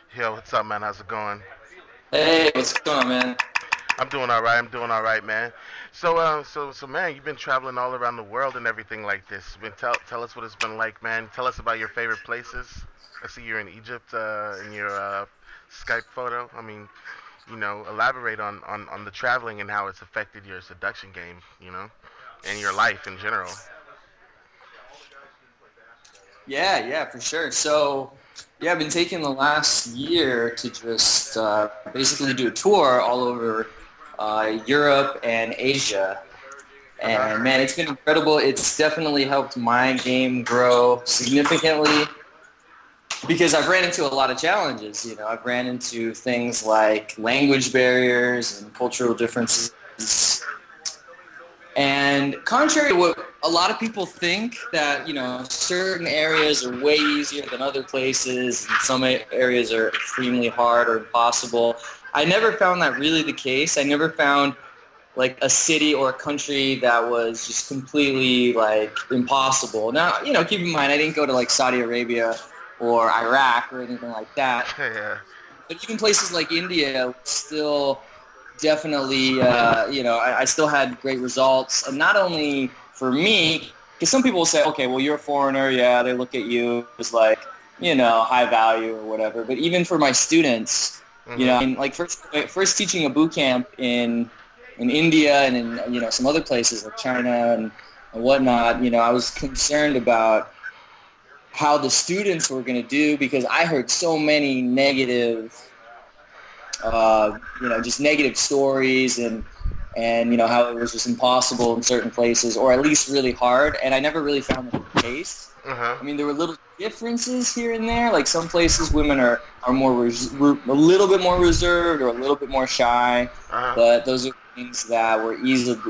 Yo, what's up, man? How's it going? Hey, what's going on, man? I'm doing all right. I'm doing all right, man. So, man, you've been traveling all around the world and everything like this. Tell us what it's been like, man. Tell us about your favorite places. I see you're in Egypt in your Skype photo. I mean, elaborate on the traveling and how it's affected your seduction game, and your life in general. Yeah, for sure. Yeah, I've been taking the last year to just basically do a tour all over Europe and Asia. Uh huh. And man, it's been incredible. It's definitely helped my game grow significantly because I've ran into a lot of challenges. I've ran into things like language barriers and cultural differences. And contrary to what a lot of people think, that certain areas are way easier than other places, and some areas are extremely hard or impossible. I never found that really the case. I never found like a city or a country that was just completely like impossible. Now, keep in mind, I didn't go to like Saudi Arabia or Iraq or anything like that. Yeah. But even places like India still definitely, I still had great results. And not only for me, because some people will say, okay, well, you're a foreigner. Yeah, they look at you as like, high value or whatever. But even for my students, Mhm. I mean, like first teaching a boot camp in India and in, some other places like China and whatnot, I was concerned about how the students were going to do because I heard so many negative just negative stories and how it was just impossible in certain places, or at least really hard. And I never really found that the case. Uh huh. I mean, there were little differences here and there. Like some places, women are more a little bit more reserved or a little bit more shy, Uh huh. but those are things that were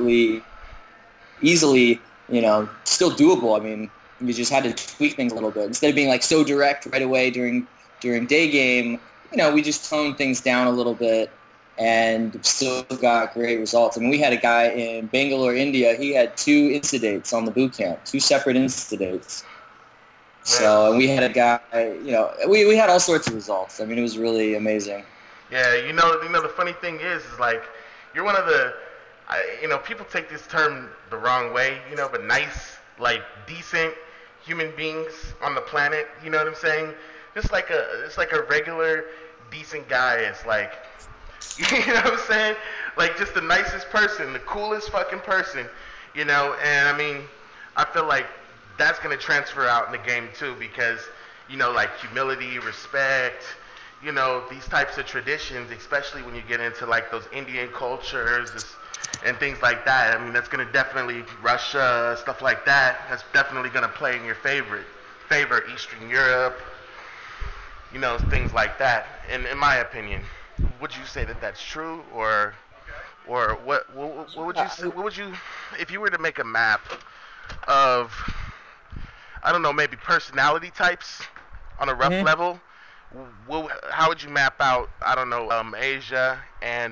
easily, still doable. I mean, we just had to tweak things a little bit instead of being like so direct right away during day game. We just toned things down a little bit and still got great results. I mean, we had a guy in Bangalore, India. He had two insta-dates on the boot camp, two separate insta-dates. Man. So, and we had a guy, we had all sorts of results. I mean, it was really amazing. Yeah, the funny thing is like you're one of the, people take this term the wrong way, but nice, like decent human beings on the planet. You know what I'm saying? It's like a regular decent guy. It's like, you know what I'm saying? Like just the nicest person, the coolest fucking person, And I mean, I feel like that's gonna transfer out in the game too because, like humility, respect, these types of traditions, especially when you get into like those Indian cultures and things like that. I mean, that's gonna definitely Russia, stuff like that. That's definitely gonna play in your favor. Eastern Europe, things like that. And in my opinion, would you say that that's true, or what would you say, Yeah, what would you if you were to make a map of, I don't know, maybe personality types on a rough mhm. level? How would you map out, I don't know, Asia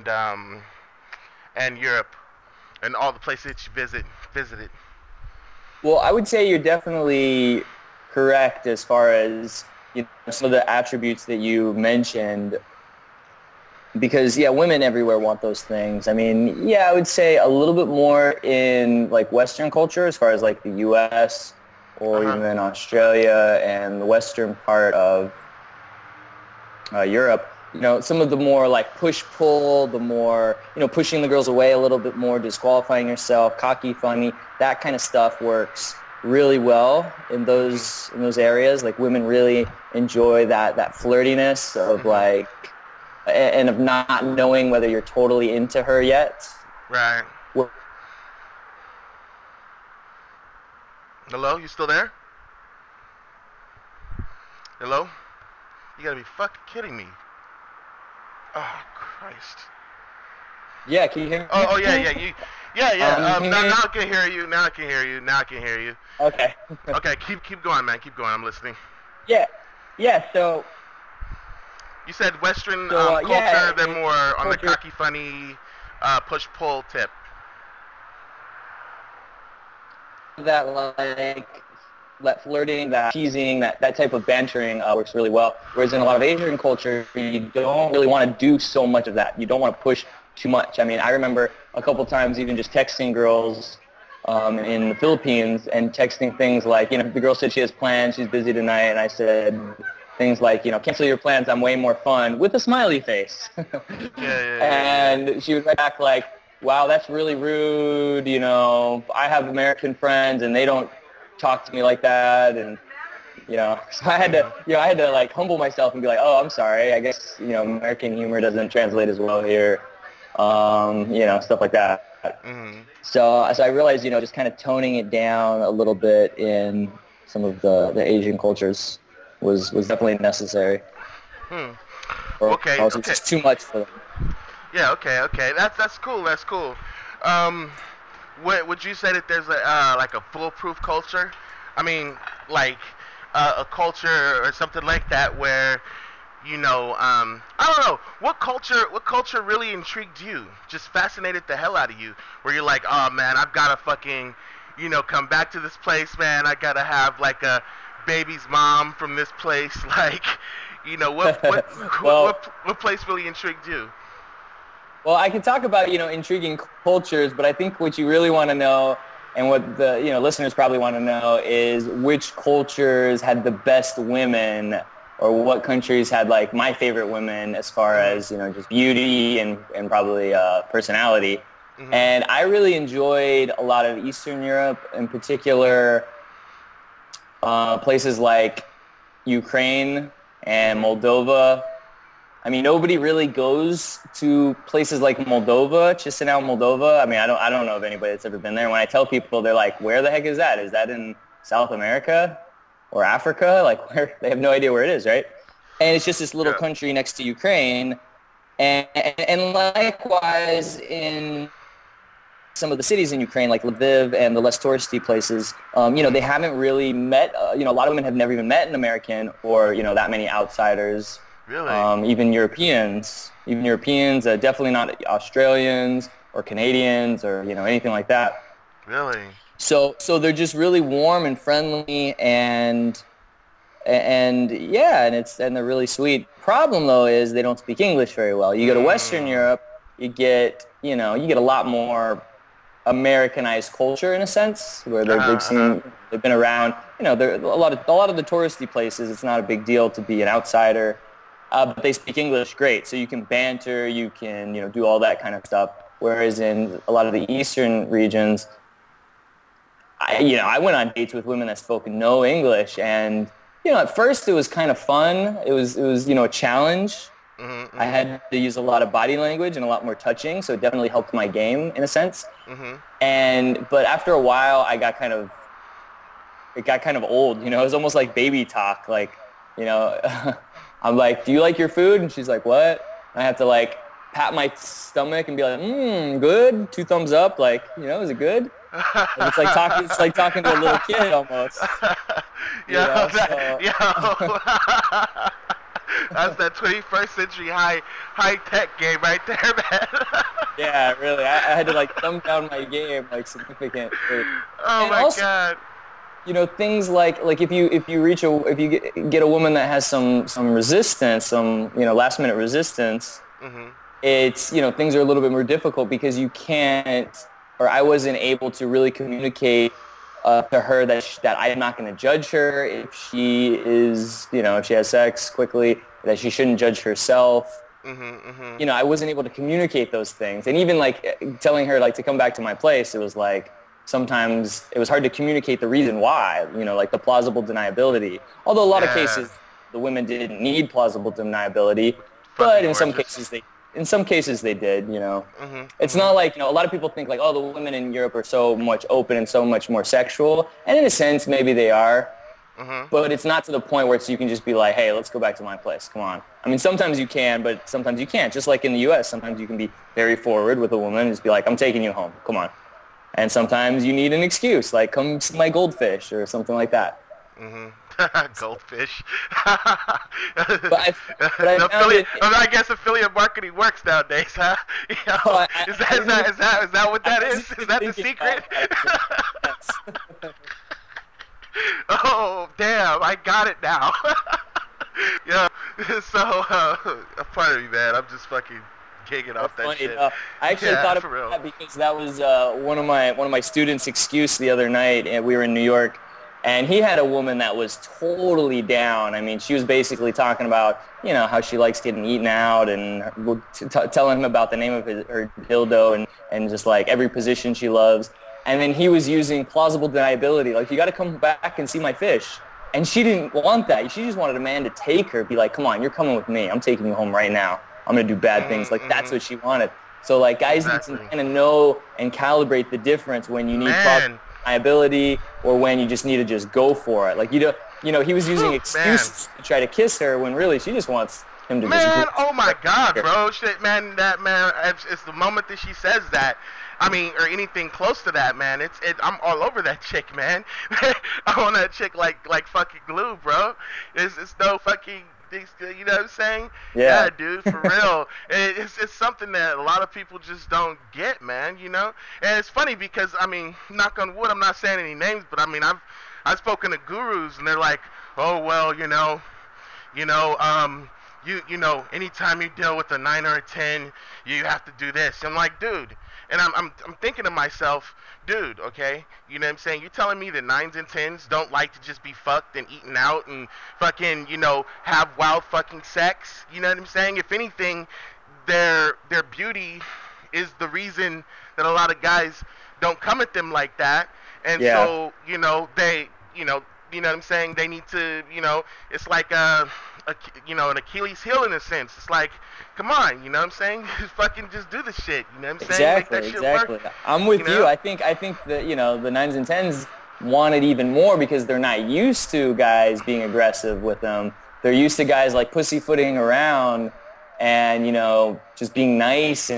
and Europe and all the places that you visited? Well, I would say you're definitely correct as far as some of the attributes that you mentioned. Because yeah, women everywhere want those things. I mean, yeah, I would say a little bit more in like Western culture, as far as like the U.S. Uh or huh. even Australia and the western part of Europe. Some of the more like push pull, the more pushing the girls away a little bit more, disqualifying yourself, cocky, funny, that kind of stuff works really well Mhm. in those areas. Like women really enjoy that flirtiness of Mhm. like and of not knowing whether you're totally into her yet. Right. Hello, you still there? Hello? You gotta be fucking kidding me. Oh Christ. Yeah, can you hear Oh yeah, me? yeah, yeah, yeah. Can you Now, hear now me? I can hear you. Now I can hear you. Now I can hear you. Okay. Okay, keep going, man. Keep going. I'm listening. Yeah, yeah. You said Western Yeah, culture, they're more on the culture cocky, funny, push pull tip. that like that flirting, that teasing, that type of bantering works really well. Whereas in a lot of Asian culture, you don't really want to do so much of that. You don't want to push too much. I mean, I remember a couple times even just texting girls in the Philippines and texting things like, you know, the girl said she has plans, she's busy tonight, and I said things like, you know, cancel your plans, I'm way more fun, with a smiley face. And she would write back like, wow, that's really rude, you know, I have American friends and they don't talk to me like that, and you know, so I had to like humble myself and be like, oh, I'm sorry, I guess, you know, American humor doesn't translate as well here, you know, stuff like that. So I realized, you know, just kind of toning it down a little bit in some of the Asian cultures was definitely necessary. Okay. Or just too much for them. Yeah. Okay. That's cool. That's cool. Would you say that there's like a foolproof culture? I mean, like a culture or something like that where, you know, I don't know, what culture really intrigued you? Just fascinated the hell out of you, where you're like, oh man, I've got to fucking, you know, come back to this place, man. I gotta have like a baby's mom from this place, like, you know, what place really intrigued you? Well, I can talk about, you know, intriguing cultures, but I think what you really want to know, and what the, you know, listeners probably want to know, is which cultures had the best women, or what countries had like my favorite women as far as, you know, just beauty and probably personality. And I really enjoyed a lot of Eastern Europe, in particular places like Ukraine and Moldova. I mean, nobody really goes to places like Moldova, Chisinau, Moldova. I mean, I don't know of anybody that's ever been there. When I tell people, they're like, where the heck is that? Is that in South America or Africa? Like, where? They have no idea where it is, right? And it's just this little country next to Ukraine. And likewise, in some of the cities in Ukraine, like Lviv and the less touristy places, you know, they haven't really met, you know, a lot of women have never even met an American or, you know, that many outsiders. Really? Even Europeans, definitely not Australians or Canadians or, you know, anything like that. Really? So they're just really warm and friendly and yeah, and they're really sweet. Problem though is they don't speak English very well. You go to Western Europe, you get a lot more Americanized culture in a sense, where they've been around. You know, a lot of the touristy places. It's not a big deal to be an outsider. But they speak English great, so you can banter, you can, you know, do all that kind of stuff. Whereas in a lot of the Eastern regions, I went on dates with women that spoke no English, and, you know, at first it was kind of fun. It was you know, a challenge. I had to use a lot of body language and a lot more touching, so it definitely helped my game in a sense. But after a while, it got kind of old. You know, it was almost like baby talk, like, you know. I'm like, do you like your food? And she's like, what? And I have to like pat my stomach and be like, good, 2 thumbs up. Like, you know, is it good? And it's like talking to a little kid almost. That's that 21st century high tech game right there, man. Yeah, really. I had to like thumb down my game like significantly. Oh my God. You know, things like if you get a woman that has some resistance, some, you know, last minute resistance, it's, you know, things are a little bit more difficult because you can't, or I wasn't able to really communicate to her that I'm not going to judge her if she is, you know, if she has sex quickly, that she shouldn't judge herself. You know, I wasn't able to communicate those things, and even like telling her like to come back to my place, it was like, sometimes it was hard to communicate the reason why, you know, like the plausible deniability. Although a lot of cases, the women didn't need plausible deniability, but in some cases they did, you know. It's not like, you know, a lot of people think like, oh, the women in Europe are so much open and so much more sexual. And in a sense, maybe they are. But it's not to the point where you can just be like, hey, let's go back to my place. Come on. I mean, sometimes you can, but sometimes you can't. Just like in the U.S., sometimes you can be very forward with a woman and just be like, I'm taking you home. Come on. And sometimes you need an excuse, like come see my goldfish or something like that. Goldfish. I guess affiliate marketing works nowadays, huh? You know, is that what that is? Is that the secret? Oh, damn, I got it now. Yeah. So, pardon me, man. I'm just fucking gigging That's off that funny shit. enough. I actually Yeah, thought for about real. that because that was one of my students' excuse the other night, and we were in New York, and he had a woman that was totally down. I mean, she was basically talking about how she likes getting eaten out, and telling him about the name of her dildo, and just like every position she loves. And then he was using plausible deniability, like, you got to come back and see my fish. And she didn't want that. She just wanted a man to take her, be like, come on, you're coming with me. I'm taking you home right now. I'm going to do bad things. Like, that's what she wanted. So, like, guys need to Exactly. kind of know and calibrate the difference when you need Man. liability or when you just need to just go for it. Like, he was using Whew, excuses to try to kiss her when really she just wants him to Man, just... oh my God, bro. Shit, man, it's the moment that she says that. I mean, or anything close to that, man. I'm all over that chick, man. I'm on that chick like fucking glue, bro. It's no fucking, you know what I'm saying? Yeah. Dude, for real. It's something that a lot of people just don't get, man. And it's funny because, I mean, knock on wood, I'm not saying any names, but I mean, I've spoken to gurus and they're like, oh well, anytime you deal with a 9 or a 10, you have to do this. I'm like, dude, and I'm thinking to myself, dude, okay, you know what I'm saying? You're telling me that 9s and 10s don't like to just be fucked and eaten out and fucking, have wild fucking sex? You know what I'm saying? If anything, their beauty is the reason that a lot of guys don't come at them like that. And Yeah. so, they, you know what I'm saying? They need to, it's like an Achilles heel in a sense. It's like, come on, you know what I'm saying? Fucking just do the shit, you know what I'm saying? Make that shit Exactly. work. I'm with You know? you. I think that, the 9s and 10s want it even more because they're not used to guys being aggressive with them. They're used to guys like pussyfooting around and, just being nice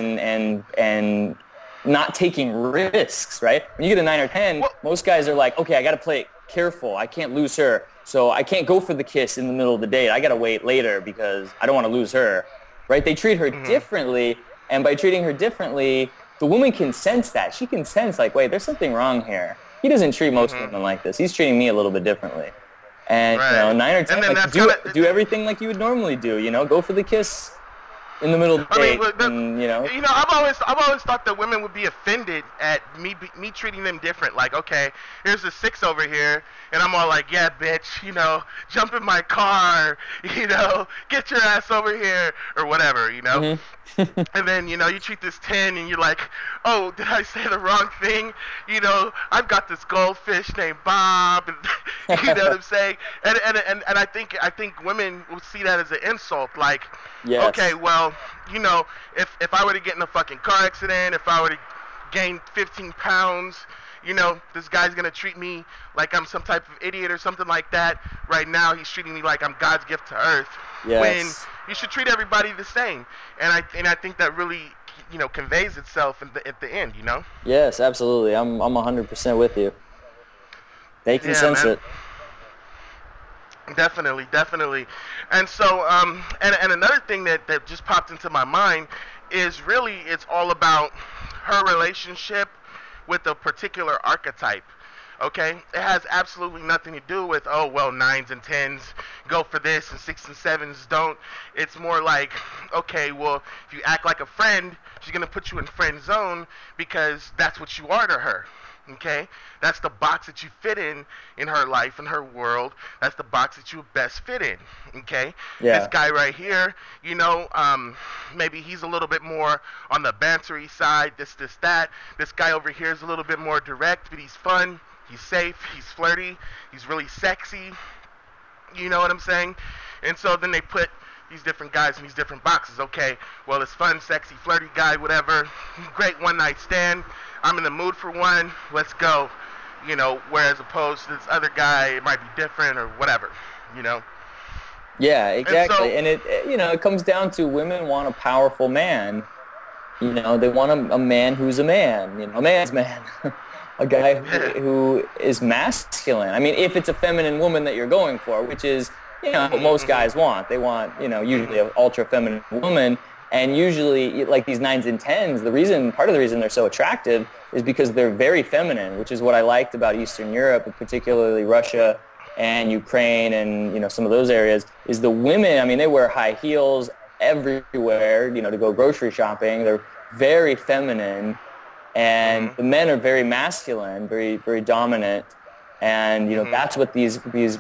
and not taking risks, right? When you get a 9 or 10, most guys are like, okay, I got to play it careful. I can't lose her. So I can't go for the kiss in the middle of the date. I got to wait later because I don't want to lose her, right? They treat her differently. And by treating her differently, the woman can sense that. She can sense like, wait, there's something wrong here. He doesn't treat most women like this. He's treating me a little bit differently. And, Right. 9 or 10, And then like, that's do everything like you would normally do, go for the kiss in the middle of the I mean, date. but, And, I've always thought that women would be offended at me treating them different. Like, okay, here's a 6 over here, and I'm all like, yeah, bitch, jump in my car, get your ass over here, or whatever, And then, you treat this 10, and you're like, oh, did I say the wrong thing? I've got this goldfish named Bob, and you know what I'm saying? And I think women will see that as an insult, like, Yes. okay, well, if I were to get in a fucking car accident, if I were to gain 15 pounds, this guy's gonna treat me like I'm some type of idiot or something like that. Right now, he's treating me like I'm God's gift to earth. Yes. When you should treat everybody the same. And I think that really, conveys itself at the end, Yes, absolutely. I'm 100% with you. They can Yeah, sense man. it. Definitely. And so, and another thing that just popped into my mind is really it's all about her relationship with a particular archetype. Okay? It has absolutely nothing to do with, oh, well, 9s and 10s go for this and 6s and 7s don't. It's more like, okay, well, if you act like a friend, she's going to put you in friend zone because that's what you are to her. Okay? That's the box that you fit in her life, in her world. That's the box that you best fit in. Okay? Yeah. This guy right here, maybe he's a little bit more on the bantery side, this, that. This guy over here is a little bit more direct, but he's fun. He's safe. He's flirty. He's really sexy. You know what I'm saying? And so then they put these different guys in these different boxes. Okay, well, it's fun, sexy, flirty guy, whatever. Great one-night stand. I'm in the mood for one. Let's go. Whereas opposed to this other guy, it might be different or whatever. Yeah, exactly. And And it comes down to women want a powerful man. They want a man who's a man, a man's man. A guy who is masculine. I mean, if it's a feminine woman that you're going for, which is, what most guys want. They want, usually an ultra feminine woman. And usually, like these 9s and 10s, part of the reason they're so attractive is because they're very feminine, which is what I liked about Eastern Europe, and particularly Russia and Ukraine and, you know, some of those areas, is the women, I mean, they wear high heels everywhere, you know, to go grocery shopping. They're very feminine, and the men are very masculine, very, very dominant. And, you know, that's what these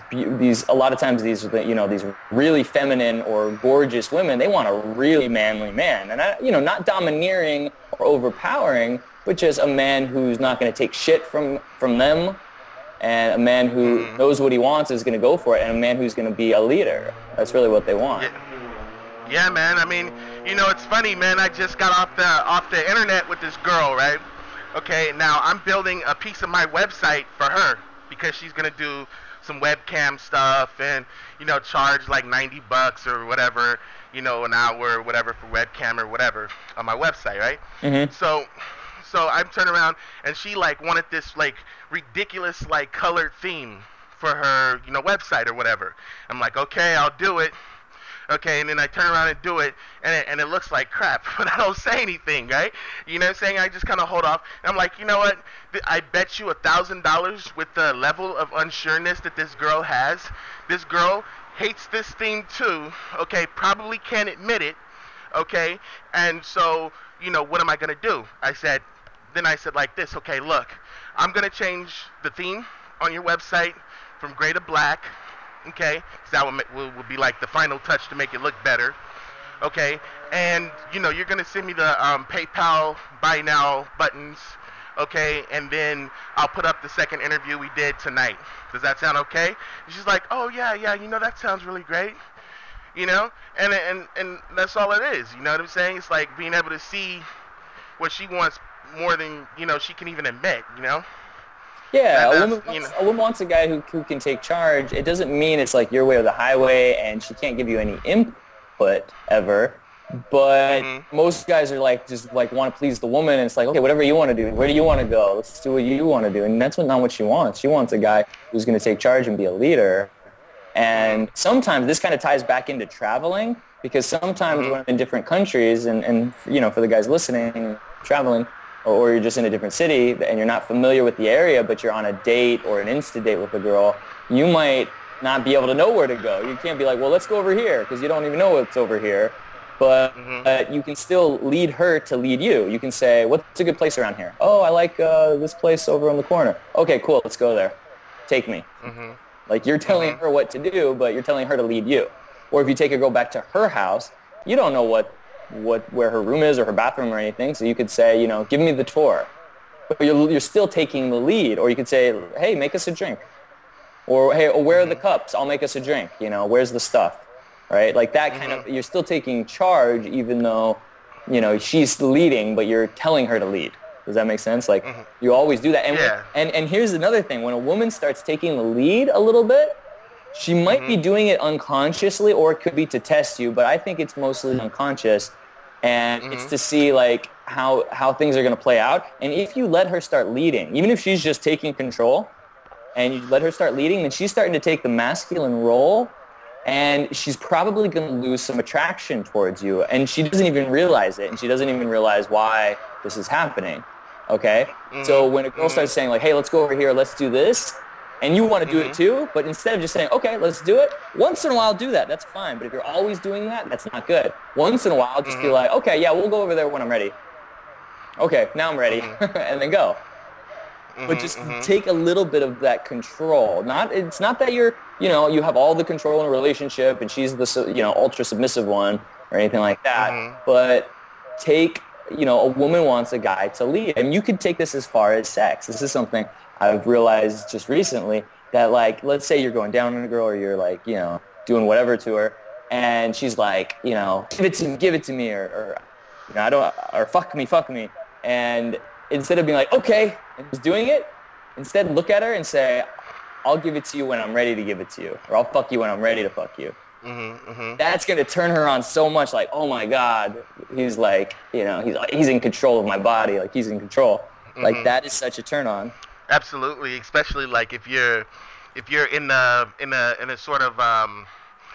a lot of times these, you know, these really feminine or gorgeous women, they want a really manly man. And, you know, not domineering or overpowering, but just a man who's not going to take shit from them, and a man who knows what he wants is going to go for it, and a man who's going to be a leader. That's really what they want. Yeah, man. I mean, you know, it's funny, man. I just got off the internet with this girl, right? Okay, now I'm building a piece of my website for her, because she's going to do some webcam stuff and, you know, charge like $90 or whatever, you know, an hour or whatever for webcam or whatever on my website, right? So I'm turning around, and she like wanted this like ridiculous like colored theme for her, you know, website or whatever. I'm like, okay, I'll do it. Okay, and then I turn around and do it, and it looks like crap, but I don't say anything, right? You know what I'm saying? I just kind of hold off. And I'm like, you know what? I bet you $1,000 with the level of unsureness that this girl has. This girl hates this theme too, okay? Probably can't admit it, okay? And so, you know, what am I going to do? I said like this, okay, look, I'm going to change the theme on your website from gray to black. Okay, so that will be like the final touch to make it look better. Okay, and you know, you're gonna send me the PayPal buy now buttons. Okay, and then I'll put up the second interview we did tonight. Does that sound okay? And she's like, oh yeah, you know, that sounds really great. You know, and that's all it is. You know what I'm saying? It's like being able to see what she wants more than, you know, she can even admit. You know. Yeah, a woman wants a guy who can take charge. It doesn't mean it's like your way or the highway, and she can't give you any input ever. But most guys are like, just like want to please the woman, and it's like, okay, whatever you want to do. Where do you want to go? Let's do what you want to do. And that's not what she wants. She wants a guy who's going to take charge and be a leader. And sometimes this kind of ties back into traveling, because sometimes when I'm in different countries, and you know, for the guys listening, traveling, or you're just in a different city and you're not familiar with the area, but you're on a date or an Insta date with a girl, you might not be able to know where to go. You can't be like, well, let's go over here, because you don't even know what's over here. But you can still lead her to lead you. You can say, what's a good place around here? Oh, I like this place over on the corner. Okay, cool, let's go there. Take me. Like, you're telling her what to do, but you're telling her to lead you. Or if you take a girl back to her house, you don't know where her room is or her bathroom or anything, so you could say, you know, give me the tour. But you're still taking the lead. Or you could say, hey, make us a drink. Or, hey, where are the cups? I'll make us a drink. You know, where's the stuff? Right? Like that kind of, you're still taking charge, even though, you know, she's leading, but you're telling her to lead. Does that make sense? Like, you always do that. And, and here's another thing. When a woman starts taking the lead a little bit, she might be doing it unconsciously, or it could be to test you, but I think it's mostly unconscious. And it's to see like how things are going to play out. And if you let her start leading, even if she's just taking control, and you let her start leading, then she's starting to take the masculine role, and she's probably going to lose some attraction towards you. And she doesn't even realize it, and she doesn't even realize why this is happening. Okay? So when a girl starts saying like, hey, let's go over here, let's do this, and you want to do it too, but instead of just saying, okay, let's do it, once in a while do that. That's fine. But if you're always doing that, that's not good. Once in a while, just be like, okay, yeah, we'll go over there when I'm ready. Okay, now I'm ready. And then go. But just take a little bit of that control. It's not that you have all the control in a relationship and she's the, you know, ultra submissive one or anything like that. But a woman wants a guy to lead. And you could take this as far as sex. This is something I've realized just recently, that like, let's say you're going down on a girl, or you're like, you know, doing whatever to her, and she's like, you know, give it to me, or you know, or fuck me. And instead of being like, okay, and just doing it, instead look at her and say, I'll give it to you when I'm ready to give it to you, or I'll fuck you when I'm ready to fuck you. That's going to turn her on so much, like, oh my God, he's like, you know, he's in control of my body, like he's in control. Like that is such a turn on. Absolutely, especially like if you're in a sort of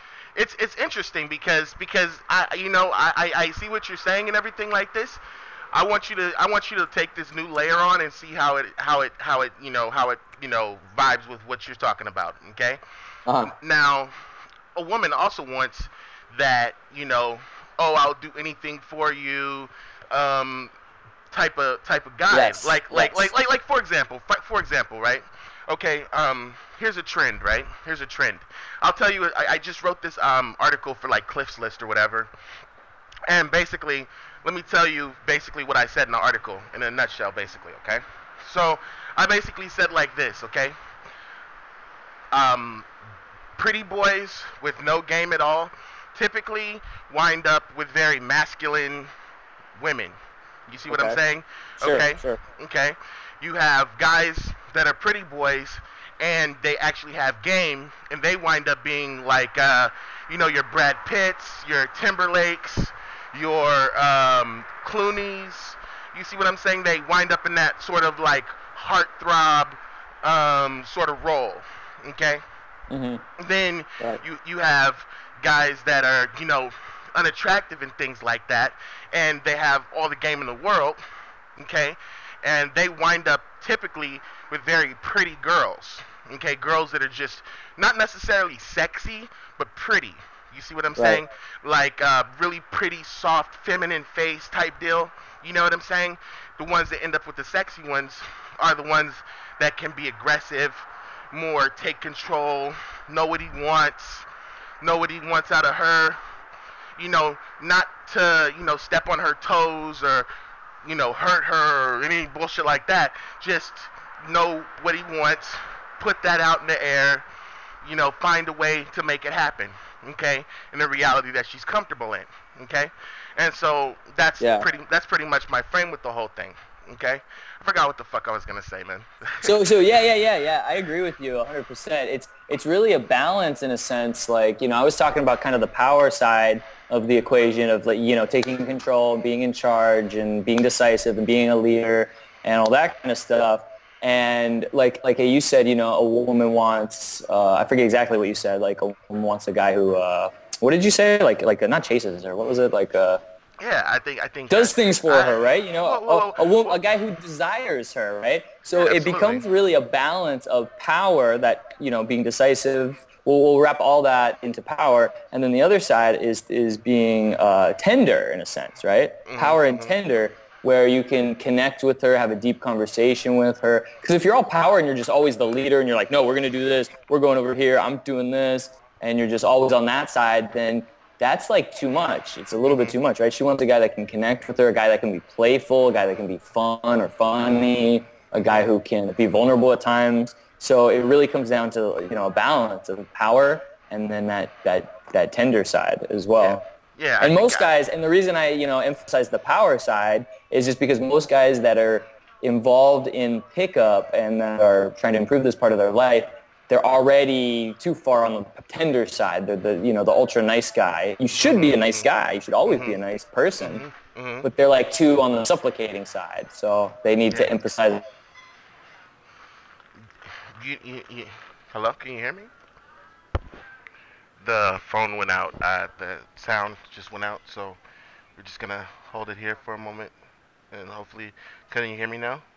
it's interesting because I see what you're saying and everything like this. I want you to take this new layer on and see how it vibes with what you're talking about. Okay. Uh-huh. Now, a woman also wants that, oh, I'll do anything for you, type of guy. Yes. Like for example, right? Okay, here's a trend, right? Here's a trend. I'll tell you, I just wrote this article for like Cliff's List or whatever, and basically, let me tell you basically what I said in the article in a nutshell, basically. Okay, so I basically said like this, okay. Pretty boys with no game at all typically wind up with very masculine women. You see what I'm saying? Sure, Okay. sure. Okay. You have guys that are pretty boys and they actually have game and they wind up being like your Brad Pitts, your Timberlakes, your Clooney's. You see what I'm saying? They wind up in that sort of like heartthrob sort of role. Okay? Mm-hmm. Then Right. you have guys that are unattractive and things like that, and they have all the game in the world, okay, and they wind up typically with very pretty girls, okay, girls that are just not necessarily sexy but pretty. You see what I'm Right. saying? Like really pretty, soft, feminine face type deal. You know what I'm saying? The ones that end up with the sexy ones are the ones that can be aggressive, more take control, know what he wants out of her, not to, step on her toes or, hurt her or any bullshit like that. Just know what he wants, put that out in the air, find a way to make it happen, okay, in the reality that she's comfortable in, okay? And so that's pretty much my frame with the whole thing, okay? I forgot what the fuck I was gonna say, man. So yeah. I agree with you 100%. It's really a balance in a sense. Like, I was talking about kind of the power side of the equation of like, taking control, being in charge and being decisive and being a leader and all that kind of stuff. And like you said, a woman wants, I forget exactly what you said. Like a woman wants a guy who, what did you say? Like not chases her. What was it? Like, yeah, I think does things for her, right? a a guy who desires her, right? So Yeah, it becomes really a balance of power that, being decisive, we'll wrap all that into power. And then the other side is being tender in a sense, right? Mm-hmm, Power and tender, where you can connect with her, have a deep conversation with her. Because if you're all power and you're just always the leader and you're like, no, we're going to do this, we're going over here, I'm doing this, and you're just always on that side, then that's like too much. It's a little bit too much, right? She wants a guy that can connect with her, a guy that can be playful, a guy that can be fun or funny, a guy who can be vulnerable at times. So it really comes down to, a balance of power and then that tender side as well. Yeah. And most guys, and the reason I, emphasize the power side is just because most guys that are involved in pickup and that are trying to improve this part of their life, they're already too far on the tender side. They're the ultra nice guy. You should be a nice guy. You should always be a nice person. But they're like too on the supplicating side. So they need to emphasize. Hello? Can you hear me? The phone went out. The sound just went out. So we're just going to hold it here for a moment. And hopefully, can you hear me now?